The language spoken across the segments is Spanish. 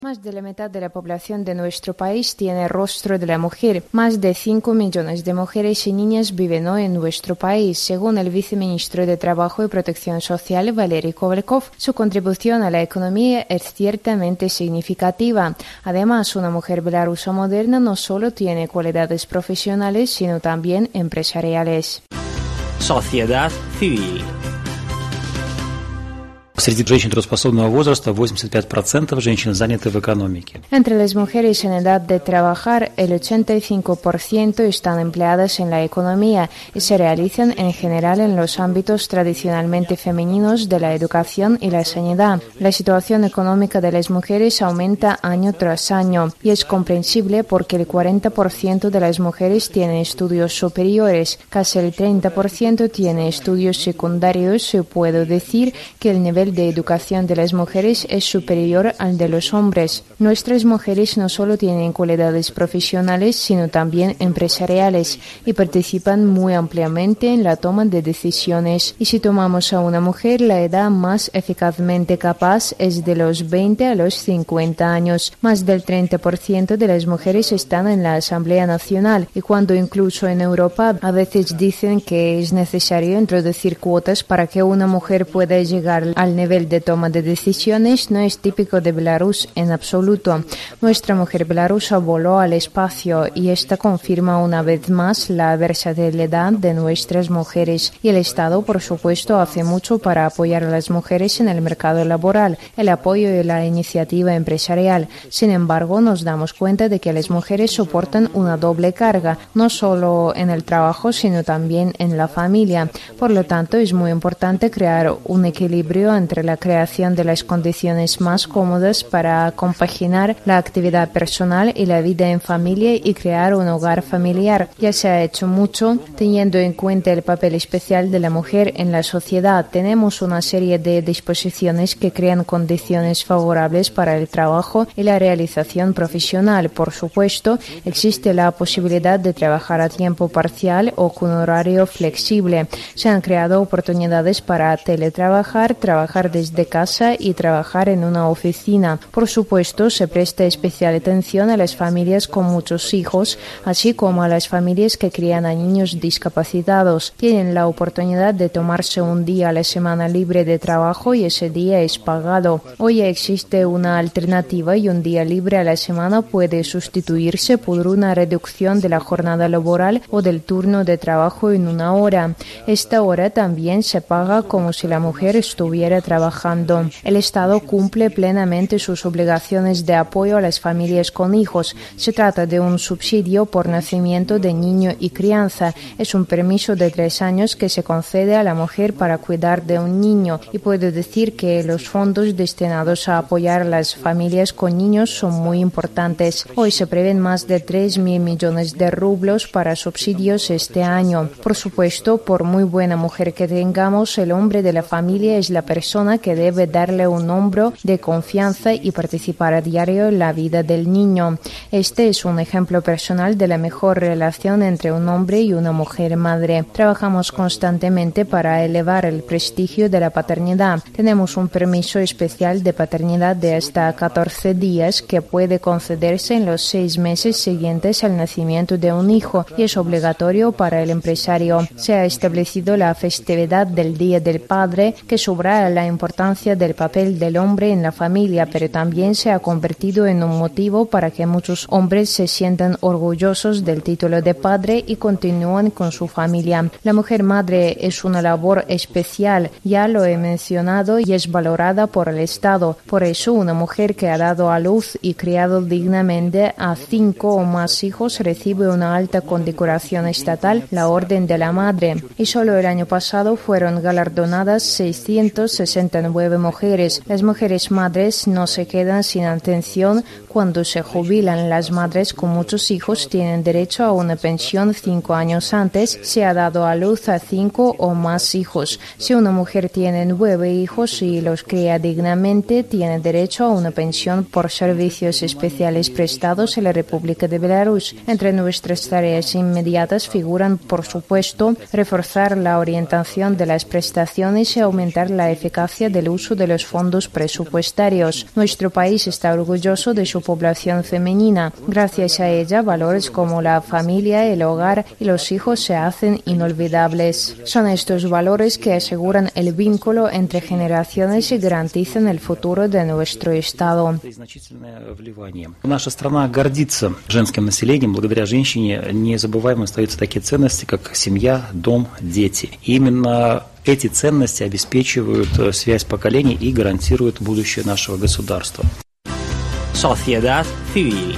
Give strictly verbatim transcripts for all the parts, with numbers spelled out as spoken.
Más de la mitad de la población de nuestro país tiene rostro de la mujer. Más de cinco millones de mujeres y niñas viven hoy en nuestro país. Según el viceministro de Trabajo y Protección Social, Valery Kovalkov, su contribución a la economía es ciertamente significativa. Además, una mujer bielorrusa moderna no solo tiene cualidades profesionales, sino también empresariales. Sociedad civil. Среди женщин трудоспособного возраста восемьдесят пять процентов женщин заняты в экономике. Entre las mujeres en edad de trabajar, el ochenta y cinco por ciento están empleadas en la economía y se realizan en general en los ámbitos tradicionalmente femeninos de la educación y la sanidad. La situación económica de las mujeres aumenta año tras año y es comprensible porque el cuarenta por ciento de las mujeres tienen estudios superiores, casi el treinta por ciento tiene estudios secundarios y puedo decir que el nivel de educación de las mujeres es superior al de los hombres. Nuestras mujeres no solo tienen cualidades profesionales, sino también empresariales y participan muy ampliamente en la toma de decisiones. Y si tomamos a una mujer, la edad más eficazmente capaz es de los veinte a los cincuenta años. Más del treinta por ciento de las mujeres están en la Asamblea Nacional y cuando incluso en Europa a veces dicen que es necesario introducir cuotas para que una mujer pueda llegar al nivel de toma de decisiones, no es típico de Belarus en absoluto. Nuestra mujer belarusa voló al espacio y esta confirma una vez más la versatilidad de nuestras mujeres. Y el Estado, por supuesto, hace mucho para apoyar a las mujeres en el mercado laboral, el apoyo y la iniciativa empresarial. Sin embargo, nos damos cuenta de que las mujeres soportan una doble carga, no solo en el trabajo, sino también en la familia. Por lo tanto, es muy importante crear un equilibrio entre la creación de las condiciones más cómodas para compaginar la actividad personal y la vida en familia y crear un hogar familiar. Ya se ha hecho mucho teniendo en cuenta el papel especial de la mujer en la sociedad. Tenemos una serie de disposiciones que crean condiciones favorables para el trabajo y la realización profesional. Por supuesto, existe la posibilidad de trabajar a tiempo parcial o con horario flexible. Se han creado oportunidades para teletrabajar, trabajar desde casa y trabajar en una oficina. Por supuesto, se presta especial atención a las familias con muchos hijos, así como a las familias que crían a niños discapacitados. Tienen la oportunidad de tomarse un día a la semana libre de trabajo y ese día es pagado. Hoy existe una alternativa y un día libre a la semana puede sustituirse por una reducción de la jornada laboral o del turno de trabajo en una hora. Esta hora también se paga como si la mujer estuviera trabajando. El Estado cumple plenamente sus obligaciones de apoyo a las familias con hijos. Se trata de un subsidio por nacimiento de niño y crianza. Es un permiso de tres años que se concede a la mujer para cuidar de un niño y puedo decir que los fondos destinados a apoyar a las familias con niños son muy importantes. Hoy se prevén más de tres mil millones de rublos para subsidios este año. Por supuesto, por muy buena mujer que tengamos, el hombre de la familia es la persona que debe darle un hombro de confianza y participar a diario en la vida del niño. Este es un ejemplo personal de la mejor relación entre un hombre y una mujer madre. Trabajamos constantemente para elevar el prestigio de la paternidad. Tenemos un permiso especial de paternidad de hasta catorce días que puede concederse en los seis meses siguientes al nacimiento de un hijo y es obligatorio para el empresario. Se ha establecido la festividad del Día del Padre, que subraya la importancia del papel del hombre en la familia, pero también se ha convertido en un motivo para que muchos hombres se sientan orgullosos del título de padre y continúen con su familia. La mujer madre es una labor especial, ya lo he mencionado, y es valorada por el Estado. Por eso, una mujer que ha dado a luz y criado dignamente a cinco o más hijos recibe una alta condecoración estatal, la Orden de la Madre. Y solo el año pasado fueron galardonadas seiscientas sesenta y nueve mujeres. Las mujeres madres no se quedan sin atención cuando se jubilan. Las madres con muchos hijos tienen derecho a una pensión cinco años antes si ha dado a luz a cinco o más hijos. Si una mujer tiene nueve hijos y los cría dignamente, tiene derecho a una pensión por servicios especiales prestados en la República de Belarus. Entre nuestras tareas inmediatas figuran, por supuesto, reforzar la orientación de las prestaciones y aumentar la eficacia eficacia del uso de los fondos presupuestarios. Nuestro país está orgulloso de su población femenina. Gracias a ella, valores como la familia, el hogar y los hijos se hacen inolvidables. Son estos valores que aseguran el vínculo entre generaciones y garantizan el futuro de nuestro Estado. Наша страна гордится женским населением. Благодаря женщине незабываемым остаются такие ценности, как семья, дом, дети. И именно эти ценности обеспечивают связь поколений и гарантируют будущее нашего государства. Sociedad civil.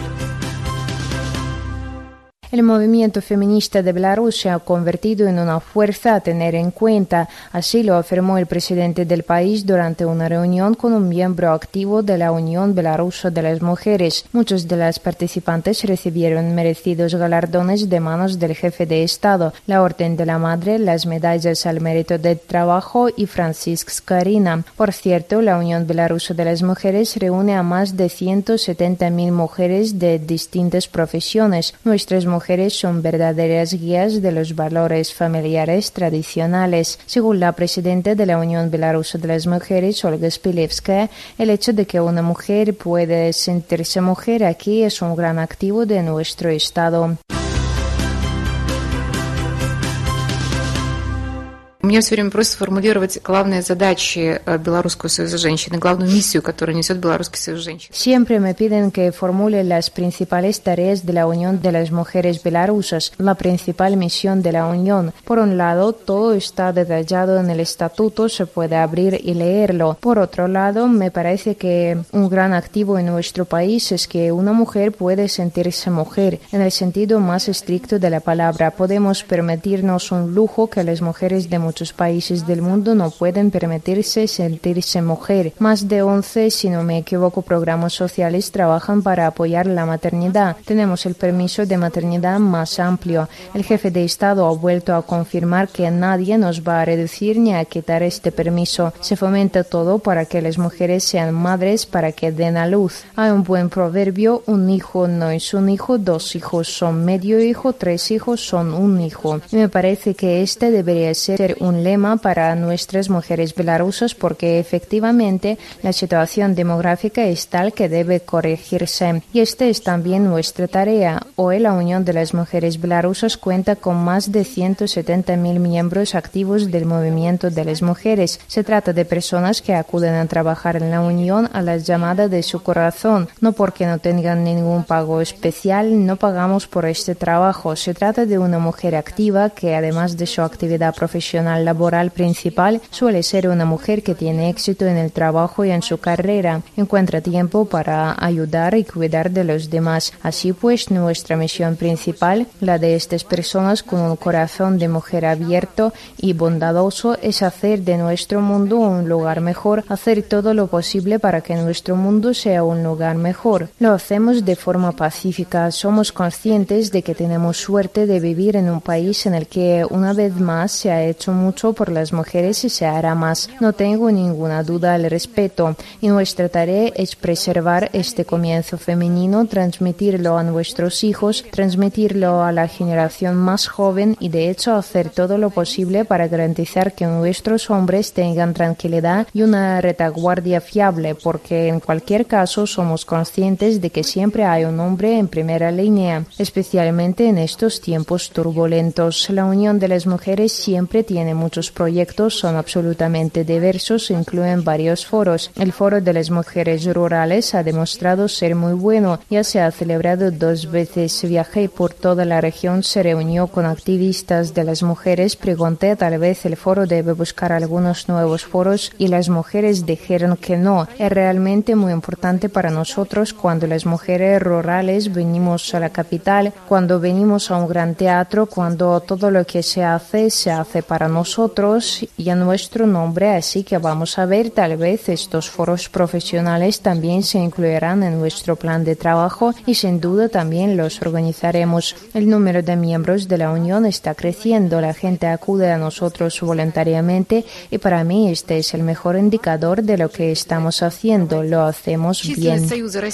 El movimiento feminista de Belarus se ha convertido en una fuerza a tener en cuenta. Así lo afirmó el presidente del país durante una reunión con un miembro activo de la Unión Belarusa de las Mujeres. Muchos de las participantes recibieron merecidos galardones de manos del jefe de Estado, la Orden de la Madre, las medallas al mérito del trabajo y Francisc Scarina. Por cierto, la Unión Belarusa de las Mujeres reúne a más de ciento setenta mil mujeres de distintas profesiones. Nuestras mujeres mujeres son verdaderas guías de los valores familiares tradicionales. Según la presidenta de la Unión Belarusa de las Mujeres, Olga Spilevskaya, el hecho de que una mujer puede sentirse mujer aquí es un gran activo de nuestro Estado. Меня все время просят сформулировать главные задачи Белорусского союза женщин, главную миссию, которую несет Белорусский союз женщин. Siempre me piden que formule las principales tareas de la Unión de las Mujeres Belarusas, la principal misión de la Unión. Por un lado, todo está detallado en el estatuto, se puede abrir y leerlo. Por otro lado, me parece que un gran activo en nuestro país es que una mujer puede sentirse mujer, en el sentido más estricto de la palabra. Podemos permitirnos un lujo que las mujeres de muchos países del mundo no pueden permitirse, sentirse mujer. Más de once, si no me equivoco, programas sociales trabajan para apoyar la maternidad. Tenemos el permiso de maternidad más amplio. El jefe de Estado ha vuelto a confirmar que nadie nos va a reducir ni a quitar este permiso. Se fomenta todo para que las mujeres sean madres, para que den a luz. Hay un buen proverbio: un hijo no es un hijo, dos hijos son medio hijo, tres hijos son un hijo. Y me parece que este debería ser un lema para nuestras mujeres belarusas, porque efectivamente la situación demográfica es tal que debe corregirse. Y esta es también nuestra tarea. Hoy la Unión de las Mujeres Belarusas cuenta con más de ciento setenta mil miembros activos del movimiento de las mujeres. Se trata de personas que acuden a trabajar en la Unión a las llamadas de su corazón, no porque no tengan ningún pago especial, no pagamos por este trabajo. Se trata de una mujer activa que, además de su actividad profesional laboral principal, suele ser una mujer que tiene éxito en el trabajo y en su carrera. Encuentra tiempo para ayudar y cuidar de los demás. Así pues, nuestra misión principal, la de estas personas con un corazón de mujer abierto y bondadoso, es hacer de nuestro mundo un lugar mejor, hacer todo lo posible para que nuestro mundo sea un lugar mejor. Lo hacemos de forma pacífica. Somos conscientes de que tenemos suerte de vivir en un país en el que una vez más se ha hecho mucho por las mujeres y se hará más. No tengo ninguna duda al respecto. Y nuestra tarea es preservar este comienzo femenino, transmitirlo a nuestros hijos, transmitirlo a la generación más joven y, de hecho, hacer todo lo posible para garantizar que nuestros hombres tengan tranquilidad y una retaguardia fiable, porque en cualquier caso somos conscientes de que siempre hay un hombre en primera línea, especialmente en estos tiempos turbulentos. La Unión de las Mujeres siempre tiene muchos proyectos, son absolutamente diversos, incluyen varios foros. El Foro de las Mujeres Rurales ha demostrado ser muy bueno, ya se ha celebrado dos veces. Viajé por toda la región, se reunió con activistas de las mujeres, pregunté, tal vez el foro debe buscar algunos nuevos foros, y las mujeres dijeron que no. Es realmente muy importante para nosotros cuando las mujeres rurales venimos a la capital, cuando venimos a un gran teatro, cuando todo lo que se hace, se hace para nosotros y a nuestro nombre, así que vamos a ver, tal vez estos foros profesionales también se incluirán en nuestro plan de trabajo y sin duda también los organizaremos. El número de miembros de la Unión está creciendo, la gente acude a nosotros voluntariamente y para mí este es el mejor indicador de lo que estamos haciendo, lo hacemos bien.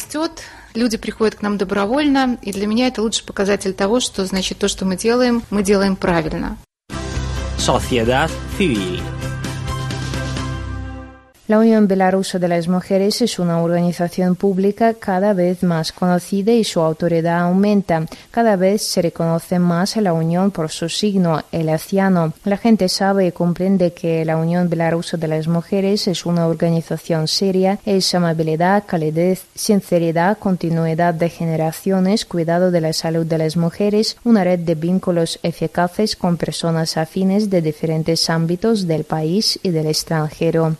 Люди приходят к нам добровольно, и для меня это лучший показатель того, что, значит, то, что мы делаем, мы делаем правильно. Sociedad civil. La Unión Bielorrusa de las Mujeres es una organización pública cada vez más conocida y su autoridad aumenta. Cada vez se reconoce más a la Unión por su signo, el aciano. La gente sabe y comprende que la Unión Bielorrusa de las Mujeres es una organización seria, es amabilidad, calidez, sinceridad, continuidad de generaciones, cuidado de la salud de las mujeres, una red de vínculos eficaces con personas afines de diferentes ámbitos del país y del extranjero.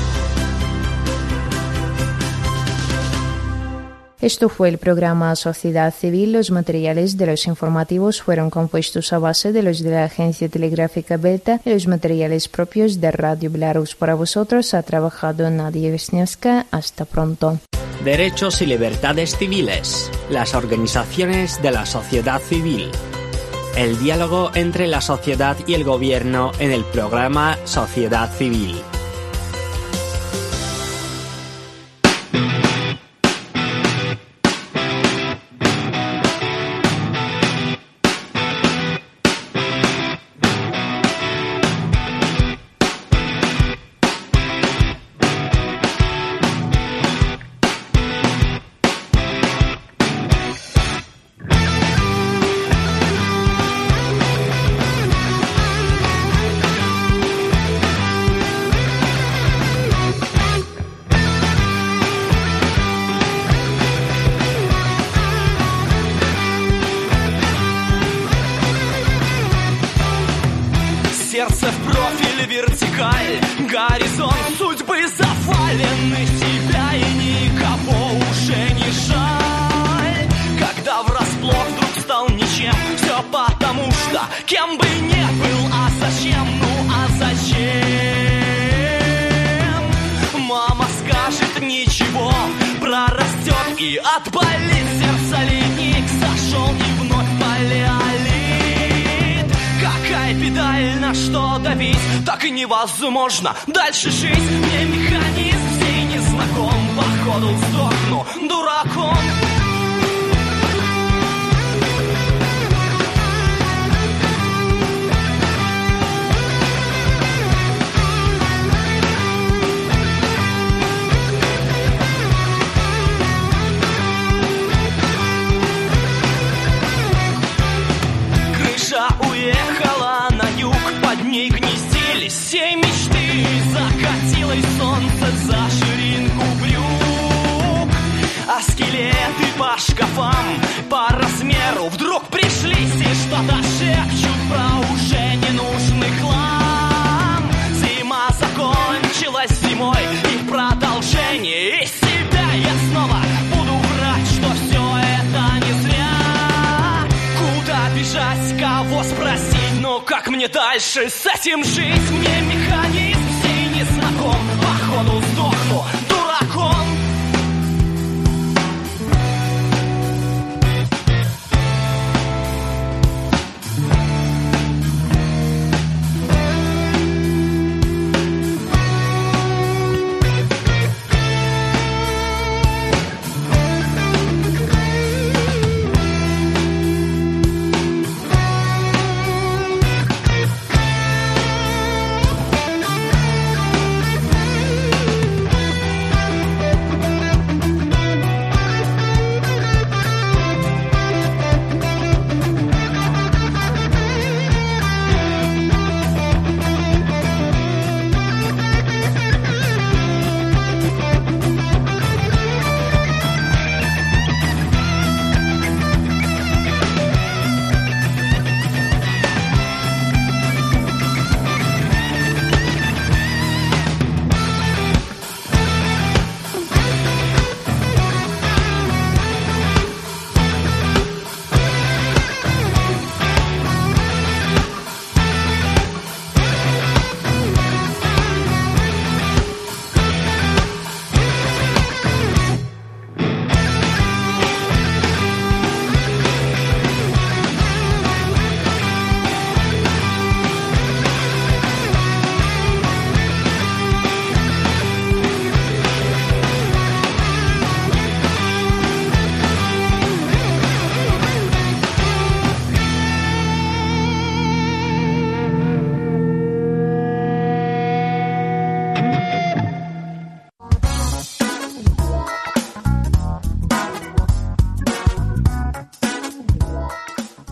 Esto fue el programa Sociedad Civil. Los materiales de los informativos fueron compuestos a base de los de la agencia telegráfica Belta y los materiales propios de Radio Belarus. Para vosotros ha trabajado Nadia Wisniewska. Hasta pronto. Derechos y libertades civiles. Las organizaciones de la sociedad civil. El diálogo entre la sociedad y el gobierno en el programa Sociedad Civil. Сердце в профиль, вертикаль, горизонт судьбы завалены, себя и никого уже не жаль. Когда врасплох вдруг стал ничем, все потому что кем бы не был, а зачем, ну а зачем? Мама скажет ничего, прорастет и отболит, сердце ледник зашел и вновь палеолит. Какая педаль, на что давить, так и невозможно дальше жить. Мне механизм сей незнаком, походу сдохну дураком. Крыша уехала на юг, под ней гнездились все мечты. Закатилось солнце за ширинку брюк, а скелеты по шкафам по размеру вдруг пришлись и что-то шепчут про уже ненужный хлам. Зима закончилась зимой и продолжение, из себя я снова буду врать, что все это не зря. Куда бежать, кого спросить, но как мне дальше с этим жить? Мне механизм сей незнаком, походу сдохну дураком.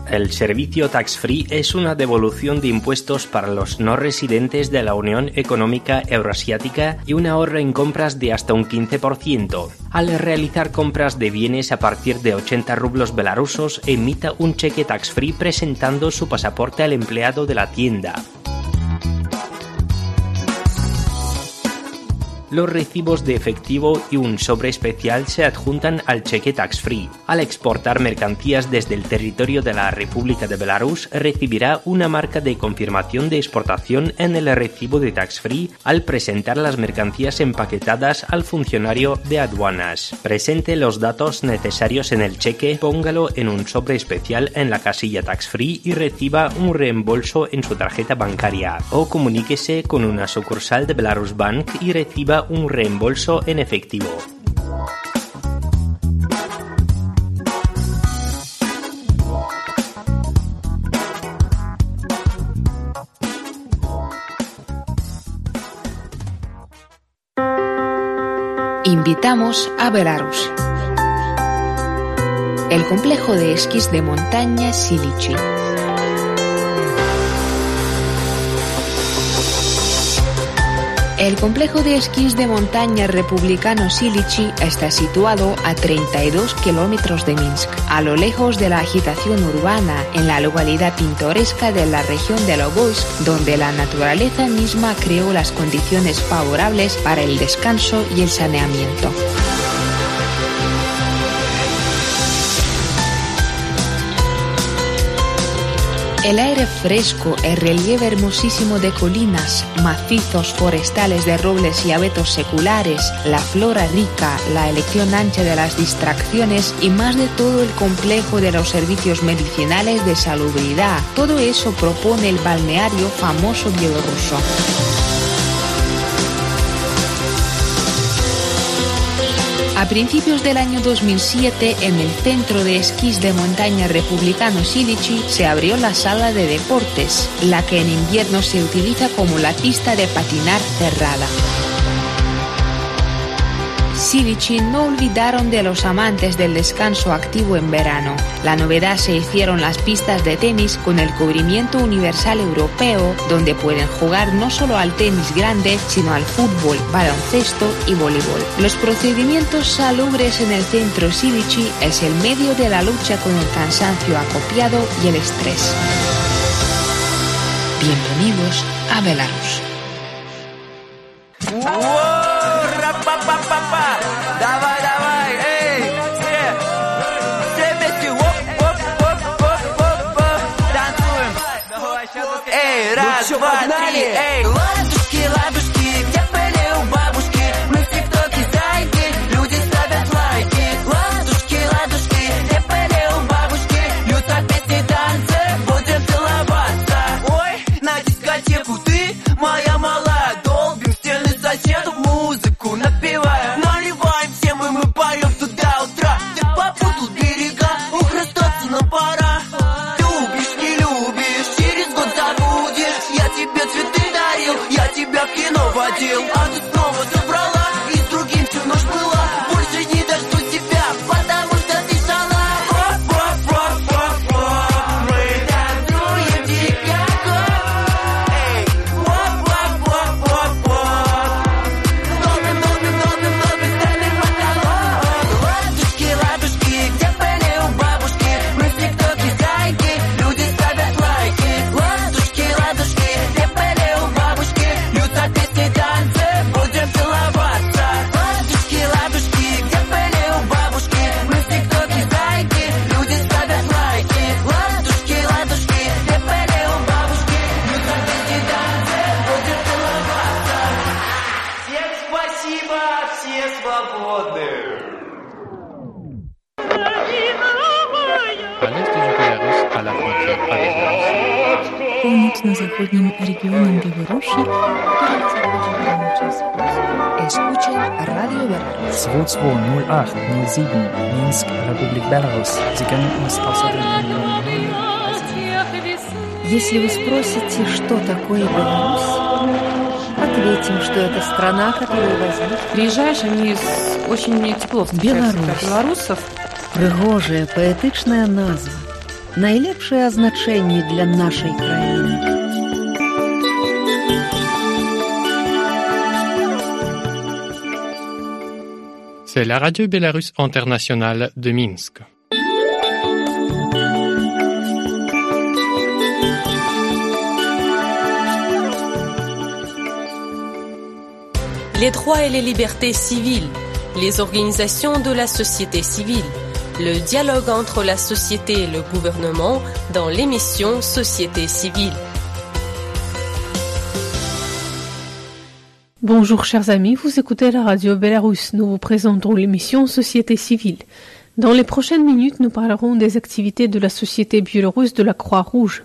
El servicio tax-free es una devolución de impuestos para los no residentes de la Unión Económica Euroasiática y un ahorro en compras de hasta un quince por ciento. Al realizar compras de bienes a partir de ochenta rublos belarusos, emita un cheque tax-free presentando su pasaporte al empleado de la tienda. Los recibos de efectivo y un sobre especial se adjuntan al cheque tax-free. Al exportar mercancías desde el territorio de la República de Belarus, recibirá una marca de confirmación de exportación en el recibo de tax-free al presentar las mercancías empaquetadas al funcionario de aduanas. Presente los datos necesarios en el cheque, póngalo en un sobre especial en la casilla tax-free y reciba un reembolso en su tarjeta bancaria. O comuníquese con una sucursal de Belarus Bank y reciba un reembolso en efectivo. Invitamos a Belarus. El complejo de esquís de montaña Silichi. El complejo de esquís de montaña republicano Silichi está situado a treinta y dos kilómetros de Minsk, a lo lejos de la agitación urbana, en la localidad pintoresca de la región de Logoisk, donde la naturaleza misma creó las condiciones favorables para el descanso y el saneamiento. El aire fresco, el relieve hermosísimo de colinas, macizos forestales de robles y abetos seculares, la flora rica, la elección ancha de las distracciones y más de todo el complejo de los servicios medicinales de salubridad. Todo eso propone el balneario famoso bielorruso. A principios del año dos mil siete, en el centro de esquís de montaña republicano Silichi, se abrió la sala de deportes, la que en invierno se utiliza como la pista de patinar cerrada. Silichi no olvidaron de los amantes del descanso activo en verano. La novedad se hicieron las pistas de tenis con el cubrimiento universal europeo, donde pueden jugar no solo al tenis grande, sino al fútbol, baloncesto y voleibol. Los procedimientos salubres en el centro Silichi es el medio de la lucha con el cansancio acopiado y el estrés. Bienvenidos a Belarus. Давай, давай, эй, все, все вместе, оп, оп, оп, оп, оп, оп, танцуем. Эй, раз, два, три, эй. Ладушки, ладушки, где были у бабушки? Мы в тиктоке зайки, люди ставят лайки. Ладушки, ладушки, где были у бабушки? Льются песни, танцы, будем целоваться. Ой, на дискотеку ты, моя малая, долбим стены соседу, музыку напеваем. Наливаем всем и мы поем тут до утра. Ты попутал берега, ух, расстаться нам пора. Любишь, не любишь, через год забудешь. Я тебе цветы дарил, я тебя в кино водил. А ты снова забрала и с другим всю ночь была. Больше не дождусь тебя, потому что ты шала. Оп, оп, оп, оп, оп. Мы танцуем дико. Эй, оп, оп, оп, оп, оп. Ловим, ловим, ловим, ловим, ставим потолок. Ладушки, ладушки, где были у бабушки? Мы в тиктоке зайки, люди ставят лайки. Ладушки, ладушки, где были у бабушки? Льются песни, танцы, будем целоваться. Ладушки, ладушки, где были у бабушки? Мы в тиктоке зайки, люди ставят лайки. Ладушки, ладушки, где были у бабушки? Льются песни, танцы, будем целоваться. Всем спасибо, все свободны. Północno-zachodnim regionem Białorusi Escuchen Radio Belarus. zwei zwei null acht null sieben Minsk, Republik Belarus. Sie können uns außerdem Если вы спросите, что такое Беларусь, ответим, что это страна, которая возникла. Приезжаешь, они очень тепло встречают Беларусь. белорусов. Пригожая, поэтичная назва. найлепшае азначэнне для нашай краіны. C'est la radio Bélarusse internationale de Minsk. Les droits et les libertés civiles, les organisations de la société civile, le dialogue entre la société et le gouvernement dans l'émission Société civile. Bonjour chers amis, vous écoutez la radio Bélarusse. Nous vous présentons l'émission Société civile. Dans les prochaines minutes, nous parlerons des activités de la Société biélorusse de la Croix-Rouge.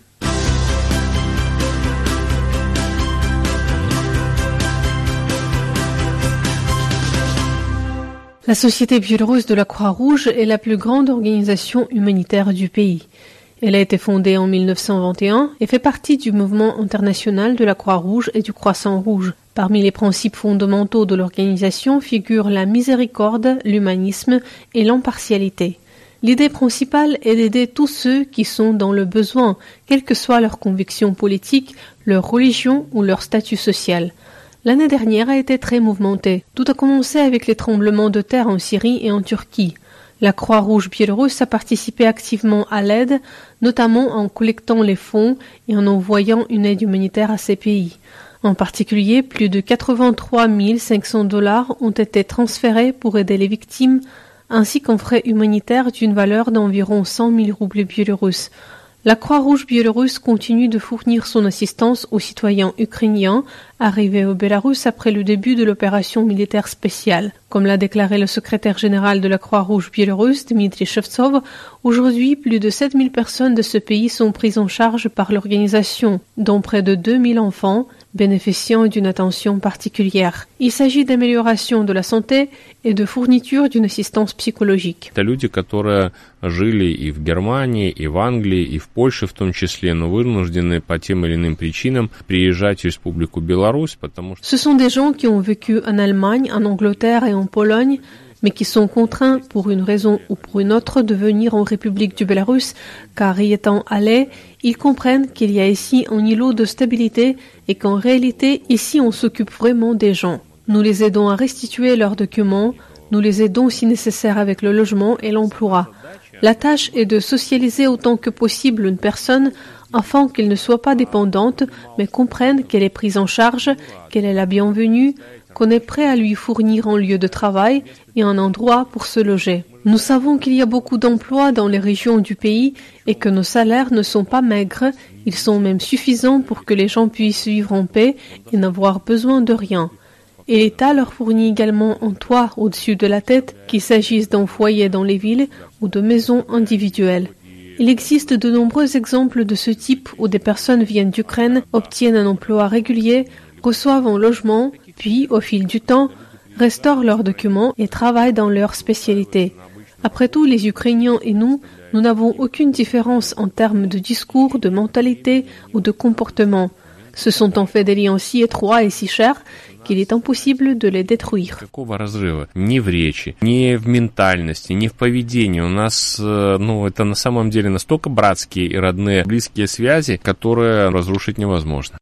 La Société biélorusse de la Croix-Rouge est la plus grande organisation humanitaire du pays. Elle a été fondée en mille neuf cent vingt et un et fait partie du mouvement international de la Croix-Rouge et du Croissant Rouge. Parmi les principes fondamentaux de l'organisation figurent la miséricorde, l'humanisme et l'impartialité. L'idée principale est d'aider tous ceux qui sont dans le besoin, quelle que soit leur conviction politique, leur religion ou leur statut social. L'année dernière a été très mouvementée. Tout a commencé avec les tremblements de terre en Syrie et en Turquie. La Croix-Rouge biélorusse a participé activement à l'aide, notamment en collectant les fonds et en envoyant une aide humanitaire à ces pays. En particulier, plus de quatre-vingt-trois mille cinq cents dollars ont été transférés pour aider les victimes, ainsi qu'un frais humanitaire d'une valeur d'environ cent mille roubles biélorusses. La Croix-Rouge biélorusse continue de fournir son assistance aux citoyens ukrainiens arrivés au Bélarus après le début de l'opération militaire spéciale. Comme l'a déclaré le secrétaire général de la Croix-Rouge biélorusse, Dmitry Shevtsov, aujourd'hui, plus de sept mille personnes de ce pays sont prises en charge par l'organisation, dont près de deux mille enfants, bénéficiant d'une attention particulière. Il s'agit d'amélioration de la santé et de fourniture d'une assistance psychologique. Это люди, которые жили и в Германии, и в Англии, и в Польше в том числе, но вынуждены по тем или иным причинам приезжать в Республику Беларусь, потому что... Ce sont des gens qui ont vécu en Allemagne, en Angleterre et en Pologne, mais qui sont contraints pour une raison ou pour une autre de venir en République du Bélarus, car y étant allés, ils comprennent qu'il y a ici un îlot de stabilité et qu'en réalité, ici, on s'occupe vraiment des gens. Nous les aidons à restituer leurs documents, nous les aidons si nécessaire avec le logement et l'emploi. La tâche est de socialiser autant que possible une personne afin qu'elle ne soit pas dépendante, mais comprenne qu'elle est prise en charge, qu'elle est la bienvenue, qu'on est prêt à lui fournir un lieu de travail et un endroit pour se loger. Nous savons qu'il y a beaucoup d'emplois dans les régions du pays et que nos salaires ne sont pas maigres, ils sont même suffisants pour que les gens puissent vivre en paix et n'avoir besoin de rien. Et l'État leur fournit également un toit au-dessus de la tête, qu'il s'agisse d'un foyer dans les villes ou de maisons individuelles. Il existe de nombreux exemples de ce type où des personnes viennent d'Ukraine, obtiennent un emploi régulier, reçoivent un logement, puis, au fil du temps, restaurent leurs documents et travaillent dans leur spécialité. Après tout, les Ukrainiens et nous, nous n'avons aucune différence en termes de discours, de mentalité ou de comportement. Ce sont en fait des liens si étroits et si chers qu'il est impossible de les détruire. Какого разрыва? Ни в речи, ни в ментальности, ни в поведении. У нас, ну, это на самом деле настолько братские и родные, близкие связи, которые разрушить невозможно.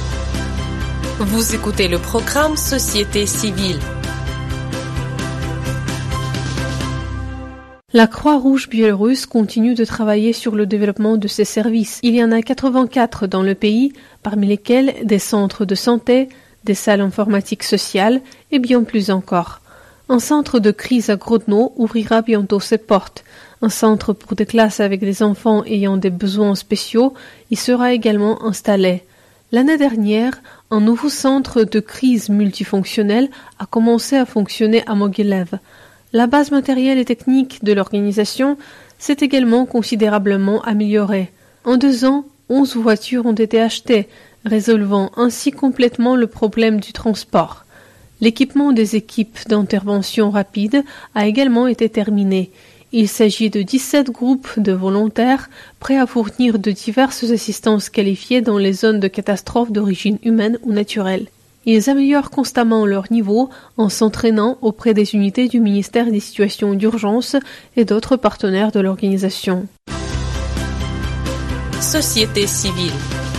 Vous écoutez le programme Société civile. La Croix-Rouge biélorusse continue de travailler sur le développement de ses services. Il y en a quatre-vingt-quatre dans le pays, parmi lesquels des centres de santé, des salles informatiques sociales et bien plus encore. Un centre de crise à Grodno ouvrira bientôt ses portes. Un centre pour des classes avec des enfants ayant des besoins spéciaux y sera également installé. L'année dernière, un nouveau centre de crise multifonctionnel a commencé à fonctionner à Mogilev. La base matérielle et technique de l'organisation s'est également considérablement améliorée. En deux ans, onze voitures ont été achetées, résolvant ainsi complètement le problème du transport. L'équipement des équipes d'intervention rapide a également été terminé. Il s'agit de dix-sept groupes de volontaires prêts à fournir de diverses assistances qualifiées dans les zones de catastrophes d'origine humaine ou naturelle. Ils améliorent constamment leur niveau en s'entraînant auprès des unités du ministère des situations d'urgence et d'autres partenaires de l'organisation. société civile.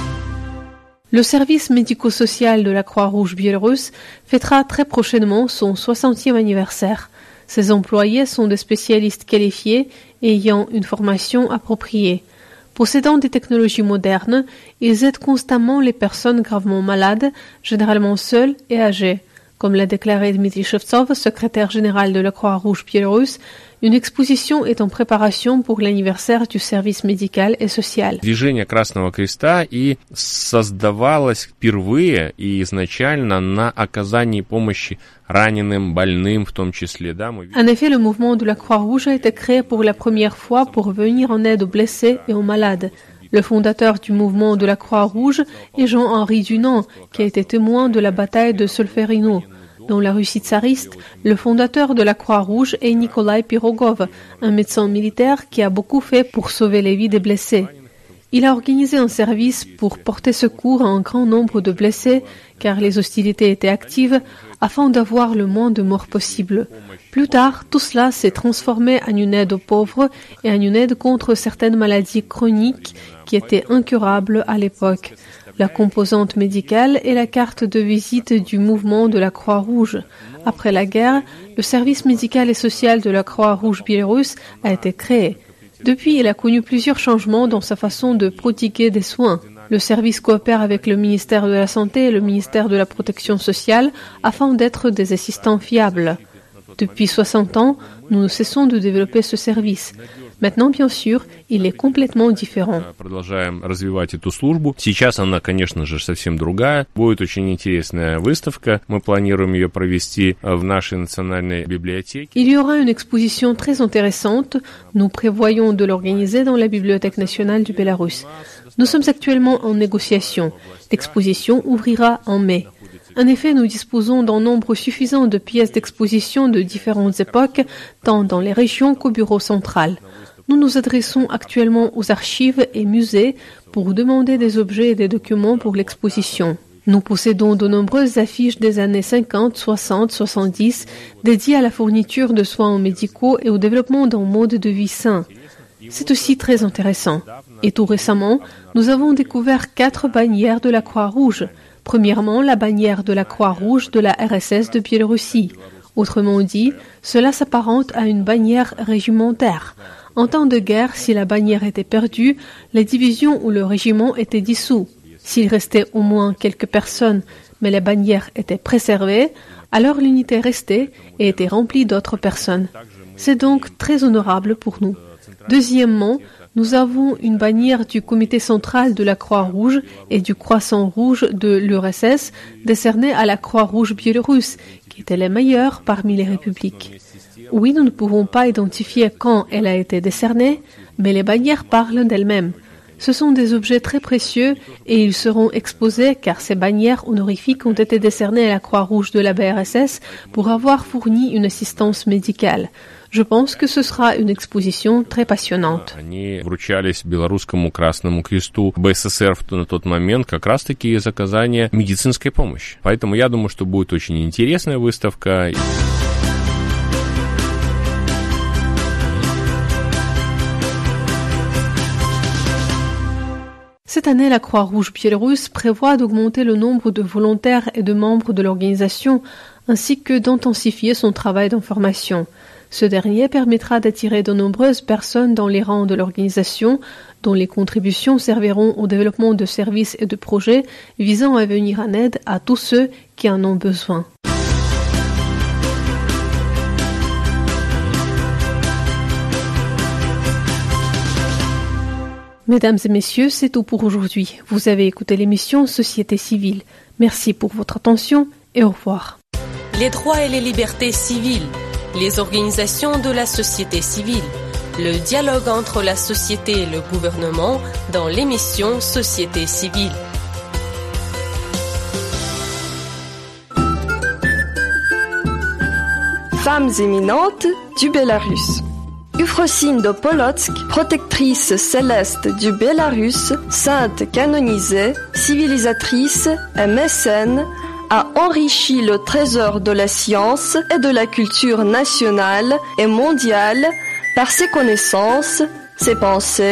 Le service médico-social de la Croix-Rouge biélorusse fêtera très prochainement son soixantième anniversaire. Ses employés sont des spécialistes qualifiés et ayant une formation appropriée. Possédant des technologies modernes, ils aident constamment les personnes gravement malades, généralement seules et âgées. Comme l'a déclaré Dmitry Shevtsov, secrétaire général de la Croix-Rouge biélorusse, une exposition est en préparation pour l'anniversaire du service médical et social. Движение Красного Креста и создавалось впервые и изначально на оказании помощи раненым, больным в том числе. En effet, le mouvement de la Croix-Rouge a été créé pour la première fois pour venir en aide aux blessés et aux malades. Le fondateur du mouvement de la Croix-Rouge est Jean-Henri Dunant, qui a été témoin de la bataille de Solferino. Dans la Russie tsariste, le fondateur de la Croix-Rouge est Nikolai Pirogov, un médecin militaire qui a beaucoup fait pour sauver les vies des blessés. Il a organisé un service pour porter secours à un grand nombre de blessés, car les hostilités étaient actives, afin d'avoir le moins de morts possible. Plus tard, tout cela s'est transformé en une aide aux pauvres et en une aide contre certaines maladies chroniques qui étaient incurables à l'époque. La composante médicale est la carte de visite du mouvement de la Croix-Rouge. Après la guerre, le service médical et social de la Croix-Rouge biélorusse a été créé. Depuis, il a connu plusieurs changements dans sa façon de prodiguer des soins. Le service coopère avec le ministère de la Santé et le ministère de la Protection sociale afin d'être des assistants fiables. Depuis soixante ans, nous ne cessons de développer ce service. Maintenant, bien sûr, il est complètement différent. Продолжаем развивать эту службу. Сейчас она, конечно же, совсем другая. Будет очень интересная выставка. Мы планируем ее провести в нашей национальной библиотеке. Il y aura une exposition très intéressante. Nous prévoyons de l'organiser dans la Bibliothèque nationale du Bélarus. Nous sommes actuellement en négociation. L'exposition ouvrira en mai. En effet, nous disposons d'un nombre suffisant de pièces d'exposition de différentes époques, tant dans les régions qu'au bureau central. Nous nous adressons actuellement aux archives et musées pour demander des objets et des documents pour l'exposition. Nous possédons de nombreuses affiches des années cinquante, soixante, soixante-dix dédiées à la fourniture de soins médicaux et au développement d'un mode de vie sain. C'est aussi très intéressant. Et tout récemment, nous avons découvert quatre bannières de la Croix-Rouge. Premièrement, la bannière de la Croix-Rouge de la R S S de Biélorussie. Autrement dit, cela s'apparente à une bannière régimentaire. En temps de guerre, si la bannière était perdue, la division ou le régiment était dissous. S'il restait au moins quelques personnes, mais la bannière était préservée, alors l'unité restait et était remplie d'autres personnes. C'est donc très honorable pour nous. Deuxièmement, nous avons une bannière du comité central de la Croix-Rouge et du Croissant Rouge de l'U R S S décernée à la Croix-Rouge biélorusse, qui était la meilleure parmi les républiques. Oui, nous ne pouvons pas identifier quand elle a été décernée, mais les bannières parlent d'elles-mêmes. Ce sont des objets très précieux et ils seront exposés car ces bannières honorifiques ont été décernées à la Croix-Rouge de la B R S S pour avoir fourni une assistance médicale. Je pense que ce sera une exposition très passionnante. Они вручались Белорусскому Красному Кресту Б С С Р на тот момент как раз-таки из оказания медицинской помощи. Поэтому я думаю, что будет очень интересная выставка. Cette année, la Croix-Rouge biélorusse prévoit d'augmenter le nombre de volontaires et de membres de l'organisation, ainsi que d'intensifier son travail d'information. Ce dernier permettra d'attirer de nombreuses personnes dans les rangs de l'organisation, dont les contributions serviront au développement de services et de projets visant à venir en aide à tous ceux qui en ont besoin. Mesdames et messieurs, c'est tout pour aujourd'hui. Vous avez écouté l'émission Société civile. Merci pour votre attention et au revoir. Les droits et les libertés civiles, les organisations de la société civile, le dialogue entre la société et le gouvernement dans l'émission Société civile. Femmes éminentes du Bélarus. Euphrosine de Polotsk, protectrice céleste du Bélarus, sainte canonisée, civilisatrice et mécène, a enrichi le trésor de la science et de la culture nationale et mondiale par ses connaissances, ses pensées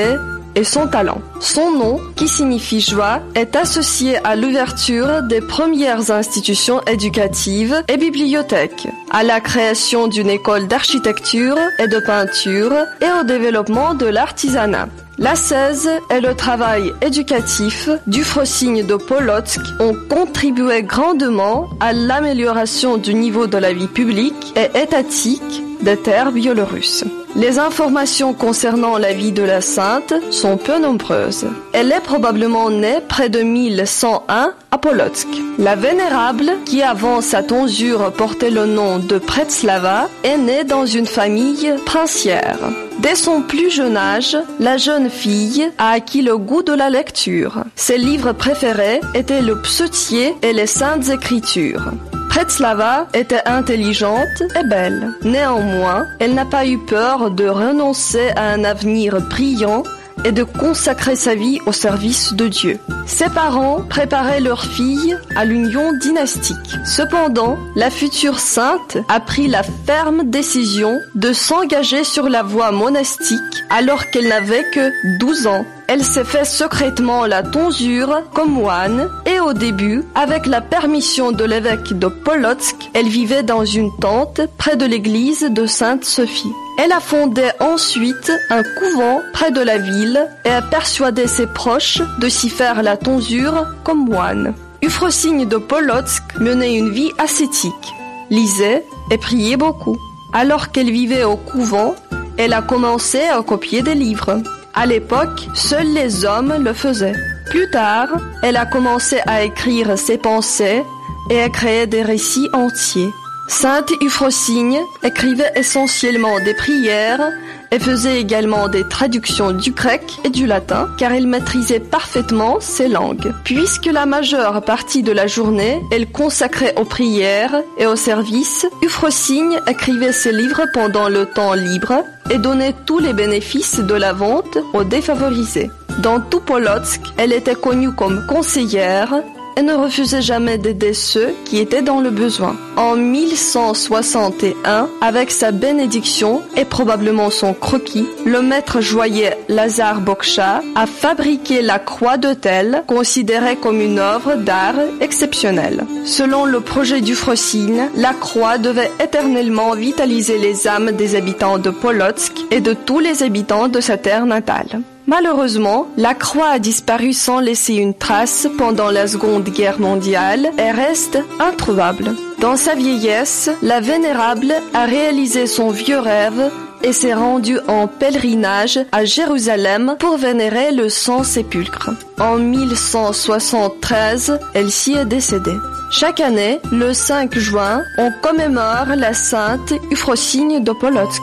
et son talent. Son nom, qui signifie joie, est associé à l'ouverture des premières institutions éducatives et bibliothèques, à la création d'une école d'architecture et de peinture et au développement de l'artisanat. L'ascèse et le travail éducatif du Frossigne de Polotsk ont contribué grandement à l'amélioration du niveau de la vie publique et étatique des terres biélorusses. Les informations concernant la vie de la sainte sont peu nombreuses. Elle est probablement née près de mille cent un à Polotsk. La vénérable, qui avant sa tonsure portait le nom de Pretslava, est née dans une famille princière. Dès son plus jeune âge, la jeune fille a acquis le goût de la lecture. Ses livres préférés étaient le psautier et les saintes écritures. Pretslava était intelligente et belle. Néanmoins, elle n'a pas eu peur de renoncer à un avenir brillant et de consacrer sa vie au service de Dieu. Ses parents préparaient leur fille à l'union dynastique. Cependant, la future sainte a pris la ferme décision de s'engager sur la voie monastique alors qu'elle n'avait que douze ans. Elle s'est fait secrètement la tonsure comme moine et au début, avec la permission de l'évêque de Polotsk, elle vivait dans une tente près de l'église de Sainte-Sophie. Elle a fondé ensuite un couvent près de la ville et a persuadé ses proches de s'y faire la tonsure comme moine. Euphrosigne de Polotsk menait une vie ascétique, lisait et priait beaucoup. Alors qu'elle vivait au couvent, elle a commencé à copier des livres. À l'époque, seuls les hommes le faisaient. Plus tard, elle a commencé à écrire ses pensées et à créer des récits entiers. Sainte Euphrosigne écrivait essentiellement des prières et faisait également des traductions du grec et du latin car elle maîtrisait parfaitement ces langues. Puisque la majeure partie de la journée, elle consacrait aux prières et aux services, Euphrosigne écrivait ses livres pendant le temps libre et donnait tous les bénéfices de la vente aux défavorisés. Dans tout Polotsk, elle était connue comme conseillère et ne refusait jamais d'aider ceux qui étaient dans le besoin. En mille cent soixante et un, avec sa bénédiction et probablement son croquis, le maître joaillier Lazar Boksha a fabriqué la croix d'autel, considérée comme une œuvre d'art exceptionnelle. Selon le projet d'Euphrosigne, la croix devait éternellement vitaliser les âmes des habitants de Polotsk et de tous les habitants de sa terre natale. Malheureusement, la croix a disparu sans laisser une trace pendant la Seconde Guerre mondiale et reste introuvable. Dans sa vieillesse, la vénérable a réalisé son vieux rêve et s'est rendue en pèlerinage à Jérusalem pour vénérer le Saint-Sépulcre. En mille cent soixante-treize, elle s'y est décédée. Chaque année, le cinq juin, on commémore la sainte Euphrosigne de Polotsk.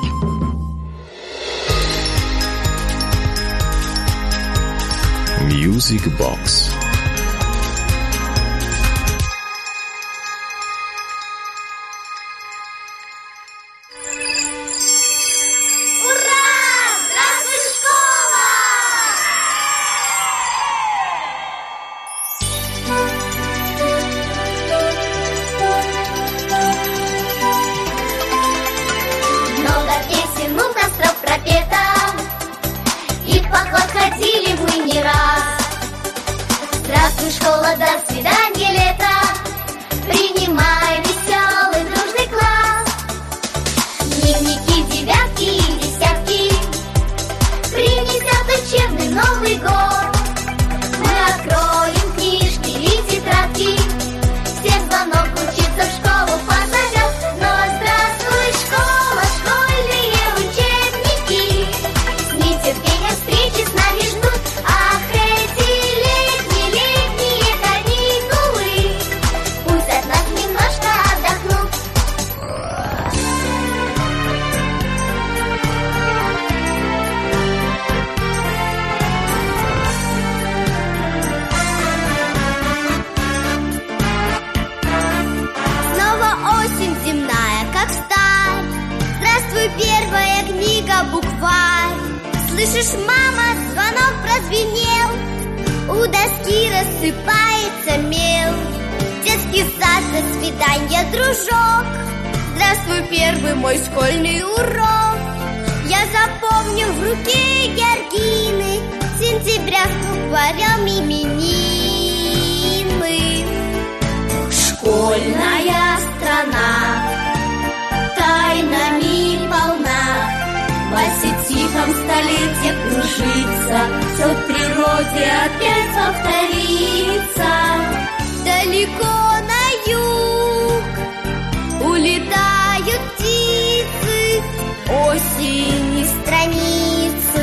Music Box. Школа, до свидания, лето. Принимай веселый дружный класс. Дневники, девятки и десятки принесят учебный Новый год. Мы откроем книжки и тетрадки. Всех звонок учиться в школу позовет. Но здравствуй, школа, школьные учебники. С нетерпением встречи с нами ждут. Ах, эти первая книга, букварь. Слышишь, мама, звонок прозвенел. У доски рассыпается мел. Детский сад, до свидания, дружок. Здравствуй, первый мой школьный урок. Я запомню в руке Георгины столетия кружится, все в природе опять повторится. Далеко на юг улетают птицы, осени страницы.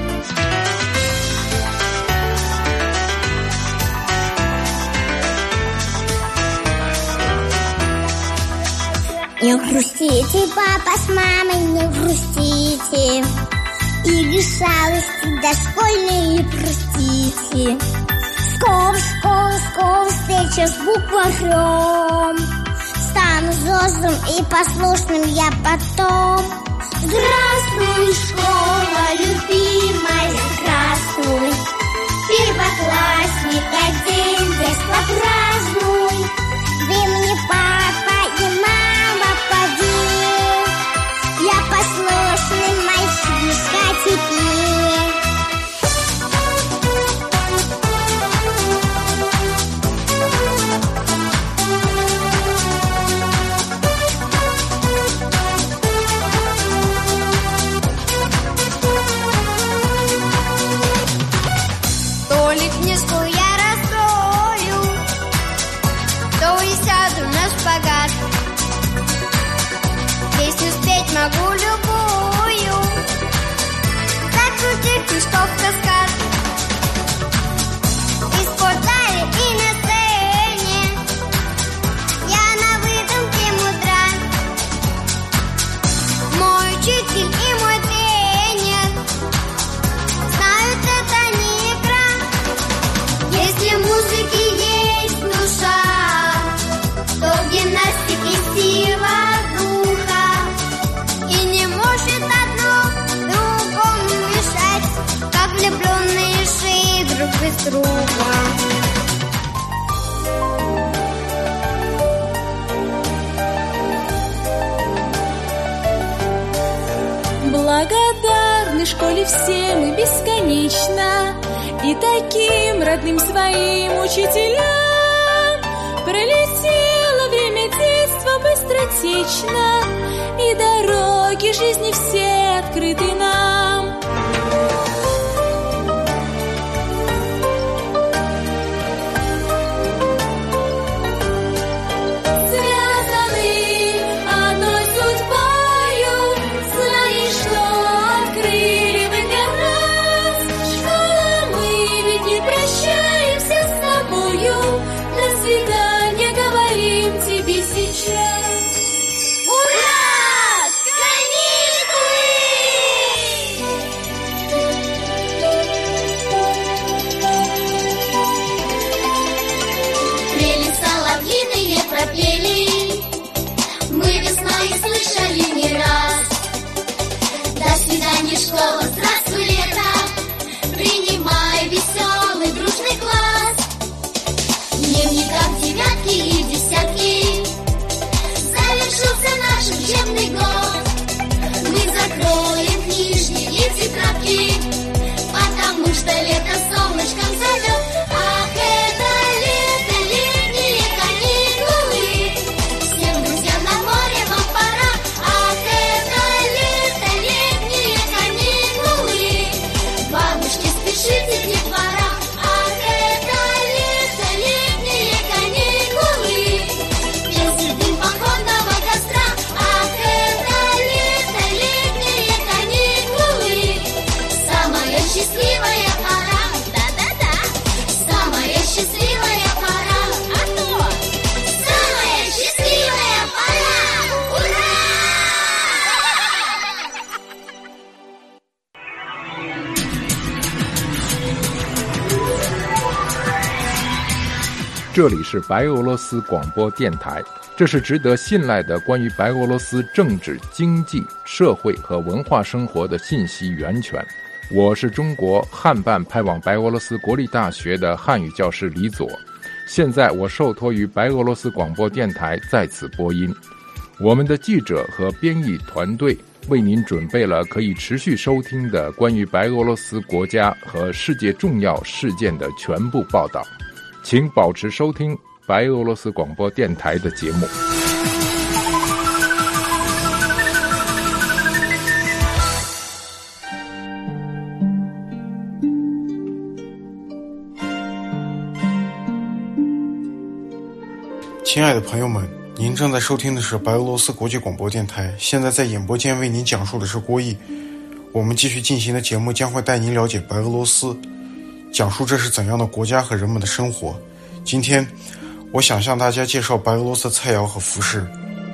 Не грустите, папа с мамой, не грустите, или шалости дошкольные простите. Скоро, скоро, скоро встреча с букварем. Стану взрослым и послушным я потом. Здравствуй, школа, любимая, здравствуй. Первоклассника день здесь попразднуй. Вы мне папа и мама поверь. Я послушный мальчишка теперь. То ли книжку я раскрою, то и сяду на шпагат. Песню спеть могу любую, закрутить пешков каскад. И в спортзале, и на сцене я на выдумке мудра. Мой учитель и мой тренер знают, это не игра. Если в музыке есть душа, то в гимнастике сила духа. И не может одно другому мешать, как влюбленные шеи друг без друга. Благодарны школе все мы бесконечно и таким родным своим учителям. Пролетело время детства быстротечно, и дороги жизни все открыты нам. Связаны одной судьбою, знаешь, что открыли в этот раз. Школа, мы ведь не прощаемся с тобою, до свидания говорим тебе сейчас. Ура! Каникулы! Трели соловьиные пропели, мы весной слышали не раз. До свидания, школа, здравствуй, лето, принимай веселый дружный класс. В дневниках девятки и десятки завершился наш учебный год. Мы закроем книжки и тетрадки, потому что лето солнышком зовет. Ах, это лето, летние каникулы, всем друзьям на море вам пора. Ах, это лето, летние каникулы, бабушки, спешите, детвора. Ах, это лето, летние каникулы, весь дым походного костра. Ах, это лето, летние каникулы, самая счастливая пора. Да-да-да, самая счастливая пора. А то самая счастливая пора. Ура! 这里是白俄罗斯广播电台，这是值得信赖的关于白俄罗斯政治、经济、社会和文化生活的信息源泉。我是中国汉办派往白俄罗斯国立大学的汉语教师李佐，现在我受托于白俄罗斯广播电台在此播音。我们的记者和编译团队为您准备了可以持续收听的关于白俄罗斯国家和世界重要事件的全部报道，请保持收听白俄罗斯广播电台的节目。 亲爱的朋友们，您正在收听的是白俄罗斯国际广播电台，现在在演播间为您讲述的是郭毅。我们继续进行的节目将会带您了解白俄罗斯，讲述这是怎样的国家和人们的生活。今天我想向大家介绍白俄罗斯菜肴和服饰。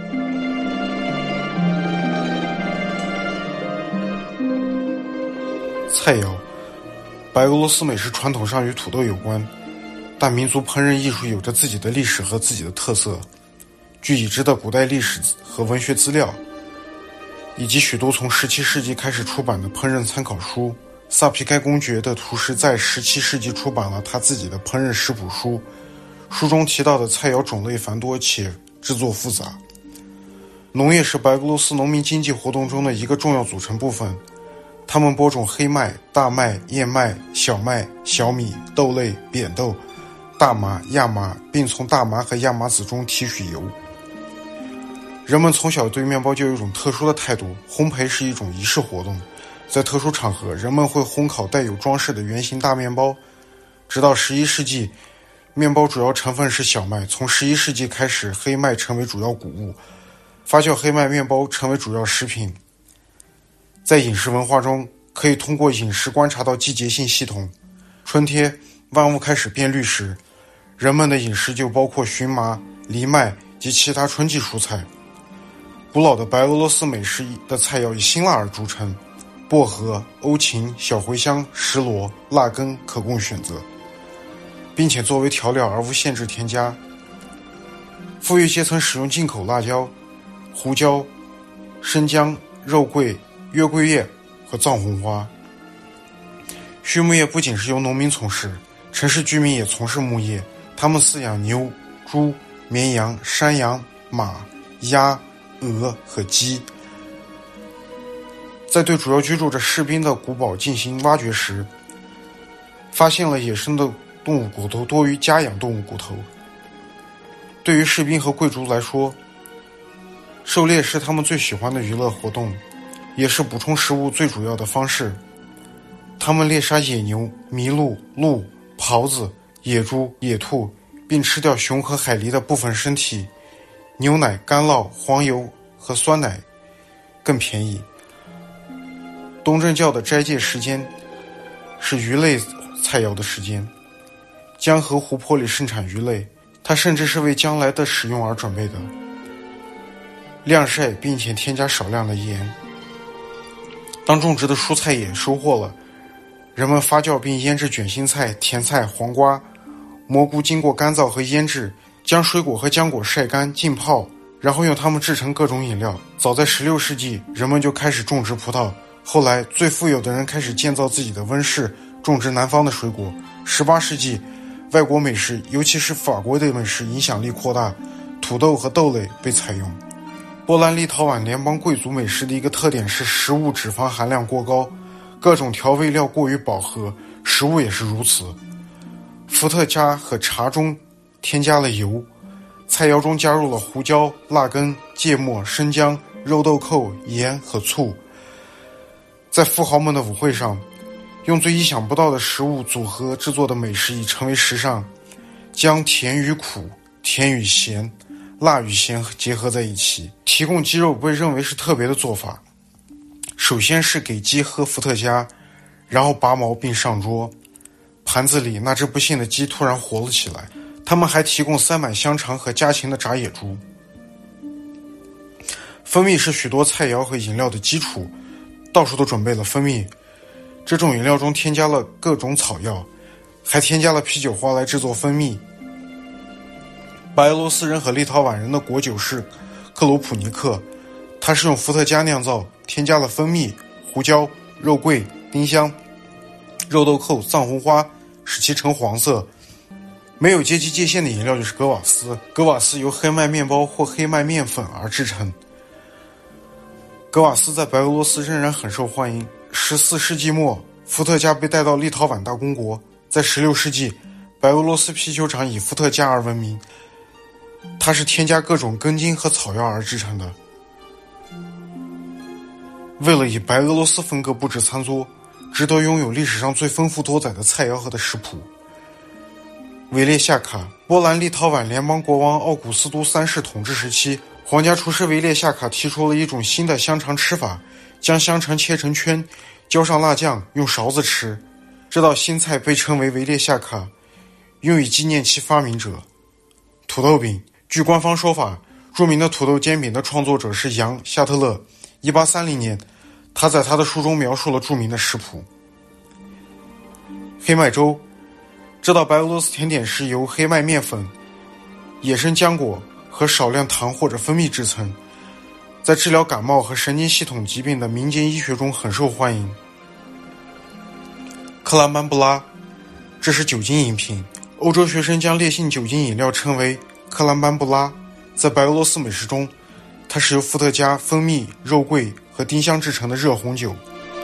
菜肴，白俄罗斯美食传统上与土豆有关，但民族烹饪艺术有着自己的历史和自己的特色。据已知的古代历史和文学资料，以及许多从十七世纪开始出版的烹饪参考书，萨皮开公爵的厨师在十七世纪出版了他自己的烹饪食谱书，书中提到的菜肴种类繁多且制作复杂。农业是白俄罗斯农民经济活动中的一个重要组成部分，他们播种黑麦、大麦、燕麦、小麦、小米、豆类、扁豆、大麻、亚麻，并从大麻和亚麻籽中提取油。人们从小对面包就有一种特殊的态度，烘焙是一种仪式活动，在特殊场合，人们会烘烤带有装饰的圆形大面包。直到十一世纪，面包主要成分是小麦，从十一世纪开始，黑麦成为主要谷物，发酵黑麦面包成为主要食品。在饮食文化中，可以通过饮食观察到季节性系统。春天，万物开始变绿时，人们的饮食就包括荨麻、藜麦及其他春季蔬菜。古老的白俄罗斯美食的菜肴以辛辣而著称，薄荷、欧芹、小茴香、石螺、辣根可供选择，并且作为调料而无限制添加。富裕阶层使用进口辣椒、胡椒、生姜、肉桂、月桂叶和藏红花。畜牧业不仅是由农民从事，城市居民也从事牧业，他们饲养牛、猪、绵羊、山羊、马、鸭、鹅和鸡。在对主要居住着士兵的古堡进行挖掘时，发现了野生的动物骨头多于家养动物骨头。对于士兵和贵族来说，狩猎是他们最喜欢的娱乐活动，也是补充食物最主要的方式。他们猎杀野牛、麋鹿、鹿、狍子、野猪、野兔，并吃掉熊和海狸的部分身体。牛奶、干酪、黄油和酸奶更便宜。东正教的斋戒时间是鱼类菜肴的时间，江河湖泊里盛产鱼类，它甚至是为将来的使用而准备的。晾晒并且添加少量的盐。当种植的蔬菜也收获了，人们发酵并腌制卷心菜、甜菜、黄瓜、蘑菇，经过干燥和腌制，将水果和浆果晒干浸泡，然后用它们制成各种饮料。早在十六世纪，人们就开始种植葡萄，后来最富有的人开始建造自己的温室，种植南方的水果。十八世纪，外国美食，尤其是法国的美食影响力扩大，土豆和豆类被采用。波兰立陶宛联邦贵族美食的一个特点是食物脂肪含量过高，各种调味料过于饱和，食物也是如此。伏特加和茶中添加了油，菜肴中加入了胡椒、辣根、芥末、生姜、肉豆蔻、盐和醋。在富豪们的舞会上，用最意想不到的食物组合制作的美食已成为时尚，将甜与苦、甜与咸、辣与咸结合在一起，提供鸡肉被认为是特别的做法。首先是给鸡喝伏特加，然后拔毛并上桌。盘子里那只不幸的鸡突然活了起来。他们还提供塞满香肠和家禽的炸野猪。蜂蜜是许多菜肴和饮料的基础，到处都准备了蜂蜜。这种饮料中添加了各种草药，还添加了啤酒花来制作蜂蜜。白俄罗斯人和立陶宛人的国酒是克鲁普尼克，它是用伏特加酿造，添加了蜂蜜、胡椒、肉桂、丁香、肉豆蔻、藏红花，使其呈黄色。没有阶级界限的饮料就是格瓦斯，格瓦斯由黑麦面包或黑麦面粉而制成。格瓦斯在白俄罗斯仍然很受欢迎。十四世纪末，伏特加被带到立陶宛大公国。在十六世纪，白俄罗斯啤酒厂以伏特加而闻名，它是添加各种根茎和草药而制成的。为了以白俄罗斯风格布置餐桌，值得拥有历史上最丰富多彩的菜肴和的食谱。 维列夏卡。波兰立陶宛联邦国王奥古斯都三世统治时期，皇家厨师维列夏卡提出了一种新的香肠吃法，将香肠切成圈，浇上辣酱，用勺子吃。这道新菜被称为维列夏卡，用以纪念其发明者。土豆饼，据官方说法，著名的土豆煎饼的创作者是杨·夏特勒。一八三零年，他在他的书中描述了著名的食谱。黑麦粥，这道白俄罗斯甜点是由黑麦面粉、野生浆果和少量糖或者蜂蜜制成，在治疗感冒和神经系统疾病的民间医学中很受欢迎。克拉曼布拉，这是酒精饮品，欧洲学生将烈性酒精饮料称为克拉曼布拉。在白俄罗斯美食中，它是由伏特加、蜂蜜、肉桂和丁香制成的热红酒。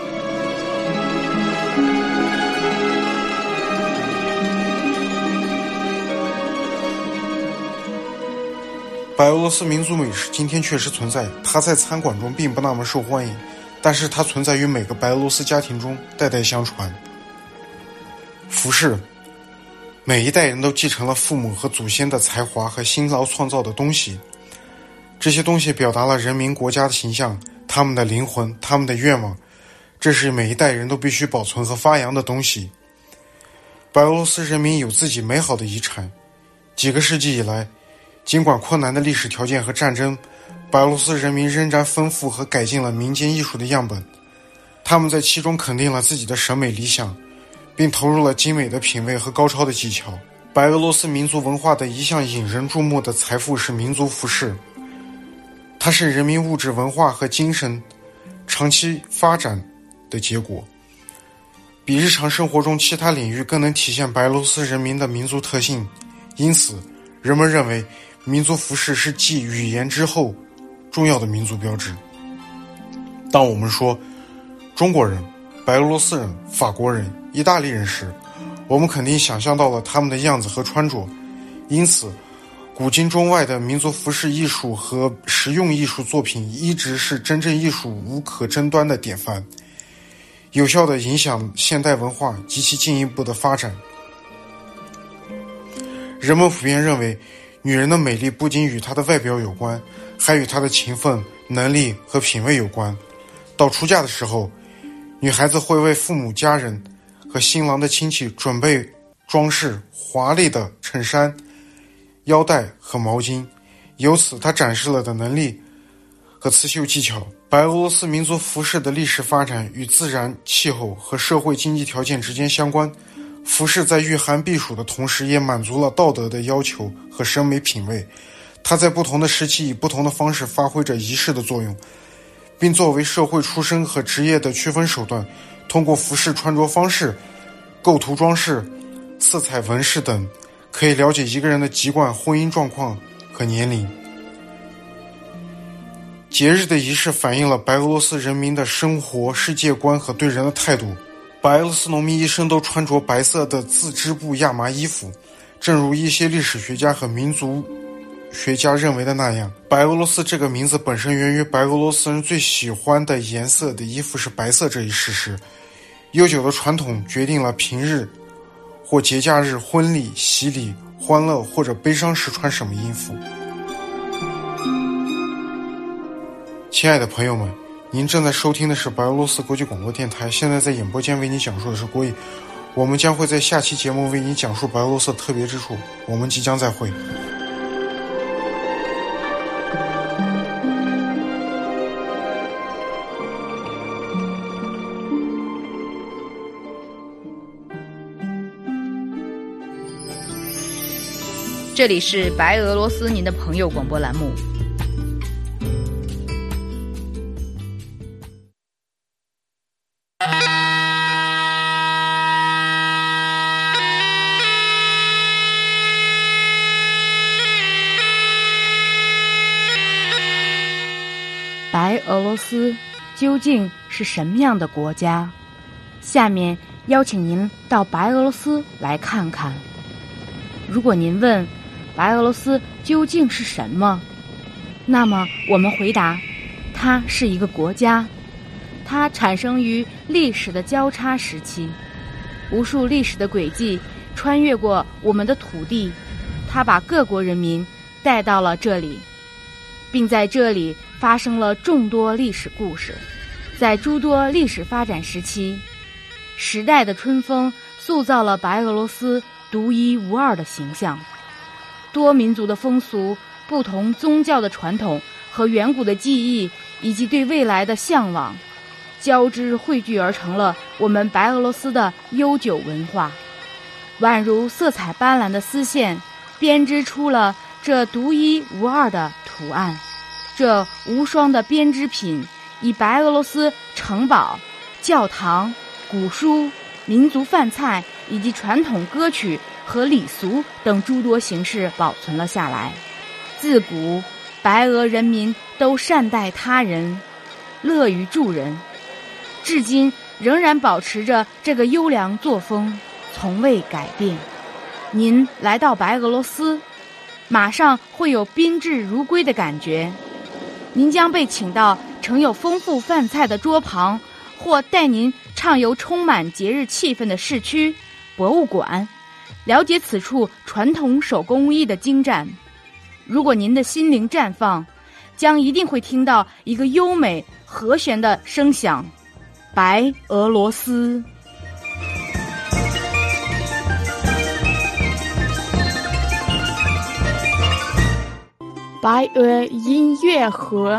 白俄罗斯民族美食今天确实存在，它在餐馆中并不那么受欢迎，但是它存在于每个白俄罗斯家庭中，代代相传。服饰，每一代人都继承了父母和祖先的才华和辛劳创造的东西，这些东西表达了人民国家的形象，他们的灵魂，他们的愿望，这是每一代人都必须保存和发扬的东西。白俄罗斯人民有自己美好的遗产，几个世纪以来，尽管困难的历史条件和战争，白俄罗斯人民仍然丰富和改进了民间艺术的样本，他们在其中肯定了自己的审美理想，并投入了精美的品味和高超的技巧。白俄罗斯民族文化的一项引人注目的财富是民族服饰，它是人民物质文化和精神长期发展的结果，比日常生活中其他领域更能体现白俄罗斯人民的民族特性。因此，人们认为民族服饰是继语言之后重要的民族标志。当我们说中国人、白俄罗斯人、法国人、意大利人时，我们肯定想象到了他们的样子和穿着。因此，古今中外的民族服饰艺术和实用艺术作品一直是真正艺术无可争端的典范，有效地影响现代文化及其进一步的发展。人们普遍认为，女人的美丽不仅与她的外表有关，还与她的勤奋、能力和品味有关。到出嫁的时候，女孩子会为父母家人和新郎的亲戚准备装饰华丽的衬衫、腰带和毛巾，由此她展示了的能力和刺绣技巧。白俄罗斯民族服饰的历史发展与自然、气候和社会经济条件之间相关，服饰在御寒避暑的同时，也满足了道德的要求和审美品味。它在不同的时期以不同的方式发挥着仪式的作用，并作为社会出身和职业的区分手段，通过服饰穿着方式、构图装饰、色彩纹饰等，可以了解一个人的籍贯、婚姻状况和年龄。节日的仪式反映了白俄罗斯人民的生活世界观和对人的态度。白俄罗斯农民一生都穿着白色的自织布亚麻衣服，正如一些历史学家和民族学家认为的那样，白俄罗斯这个名字本身源于白俄罗斯人最喜欢的颜色的衣服是白色这一事实。悠久的传统决定了平日或节假日、婚礼、洗礼、欢乐或者悲伤时穿什么衣服。亲爱的朋友们，您正在收听的是白俄罗斯国际广播电台，现在在演播间为您讲述的是郭毅。我们将会在下期节目为您讲述白俄罗斯的特别之处，我们即将再会。 这里是白俄罗斯您的朋友广播栏目。 白俄罗斯究竟是什么样的国家？下面邀请您到白俄罗斯来看看。如果您问白俄罗斯究竟是什么，那么我们回答，它是一个国家。它产生于历史的交叉时期，无数历史的轨迹穿越过我们的土地，他把各国人民带到了这里，并在这里发生了众多历史故事。在诸多历史发展时期，时代的春风塑造了白俄罗斯独一无二的形象。多民族的风俗、不同宗教的传统和远古的记忆，以及对未来的向往，交织汇聚而成了我们白俄罗斯的悠久文化，宛如色彩斑斓的丝线，编织出了这独一无二的图案。这无双的编织品以白俄罗斯城堡、教堂、古书、民族饭菜以及传统歌曲和礼俗等诸多形式保存了下来。自古白俄人民都善待他人，乐于助人，至今仍然保持着这个优良作风，从未改变。您来到白俄罗斯，马上会有宾至如归的感觉。您将被请到盛有丰富饭菜的桌旁，或带您畅游充满节日气氛的市区、博物馆，了解此处传统手工艺的精湛。如果您的心灵绽放，将一定会听到一个优美和弦的声响——白俄罗斯。 白俄音乐盒。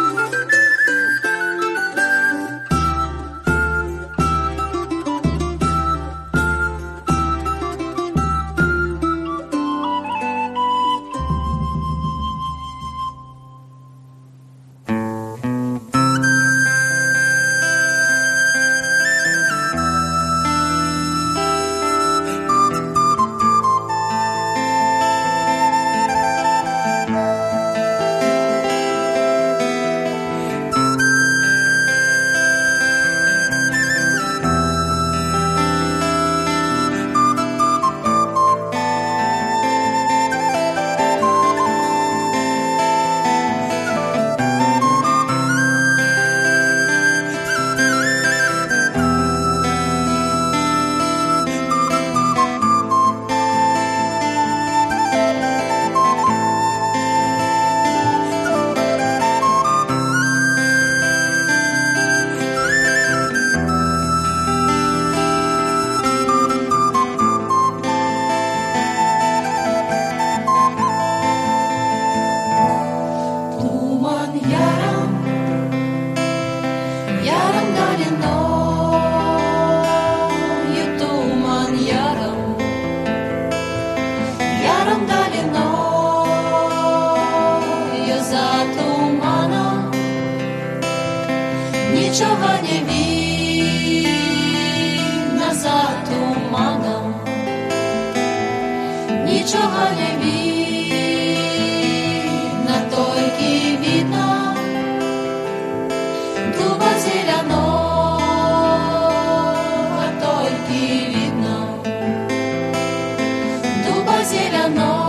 Нічого не видно за туманом, нічого не видно, тільки видно дуба зеленого, тільки видно дуба зеленого.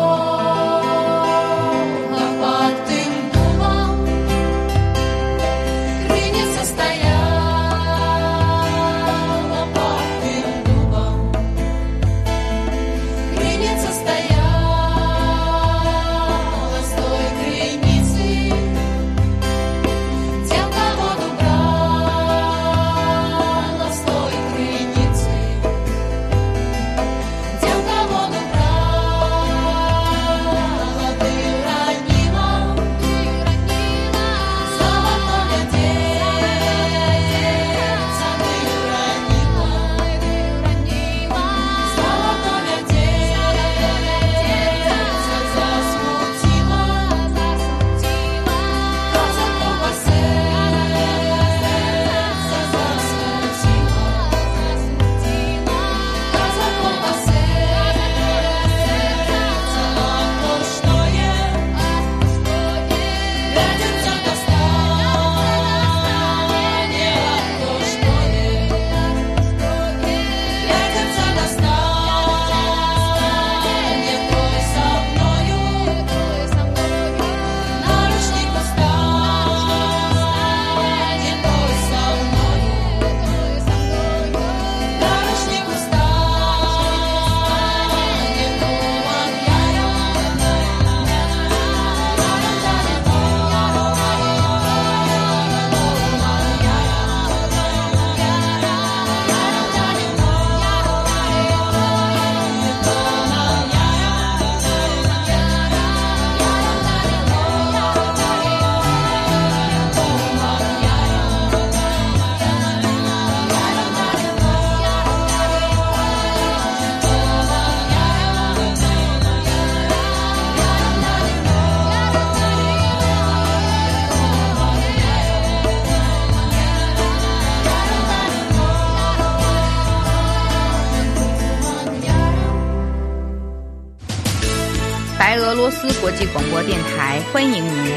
白俄罗斯国际广播电台欢迎您。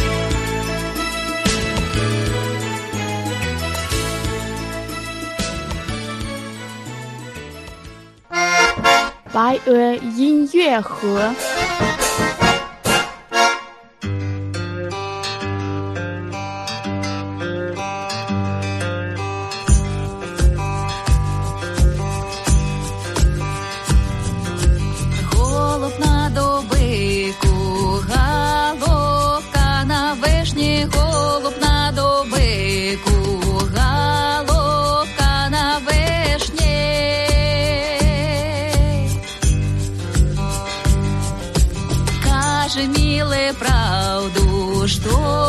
白俄音乐盒。 Правду, что